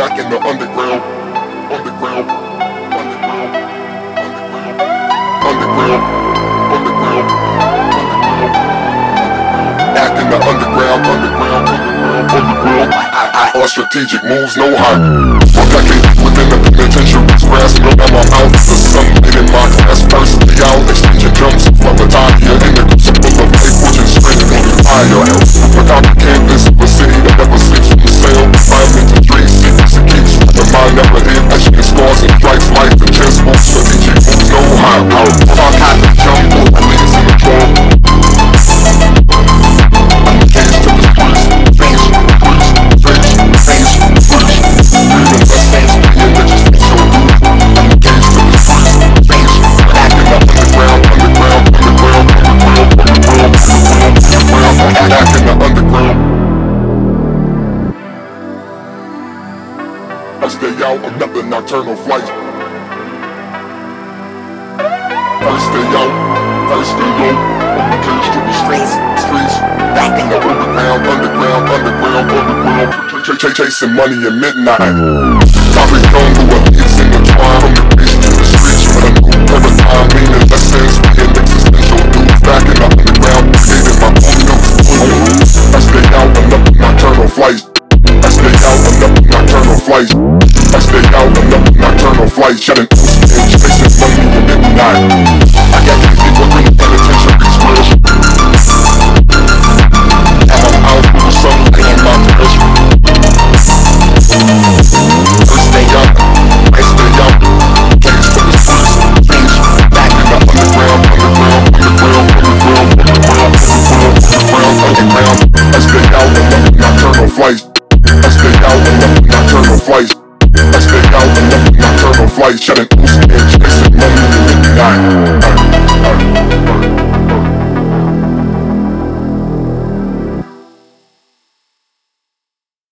back in the underground, underground, underground, underground, underground, underground, back in the underground, underground, underground. I all strategic moves, no hype. For decades within the penitentiary's grasp, no on my mouth. The sun in my class, first the out, exchanging jumps from the top here in the full of life, fortune straining on the fire. Without the canvas, a city that never sleeps from the sail. Climb into dreams, secrets and keeps. The mind never hit, etching and scars and strikes, life and chess moves. Strategic moves, no hype. Talk hot and jumble, leads in the drum. I'm the cage to the streets, face, face, face, face. Breathing less things, being that just makes your move. I'm the cage to the streets, face, acting up underground, underground, underground, underground, underground, underground, underground, back in the underground. I stay out, another nocturnal flight. First day out, first day low. On the cage to the streets, streets. Back in the underground, underground, underground, underground. Chasing money at midnight. Probably young who are kids in the twine. From the beach to the streets, running through paradigm. Meaning lessons, being existential dudes. Back in the underground, creating my own new. I stay out, another nocturnal flight. I stay out, another nocturnal flight. I stay out, another nocturnal flight. Shutting edge, chasing money at midnight. I got these people in the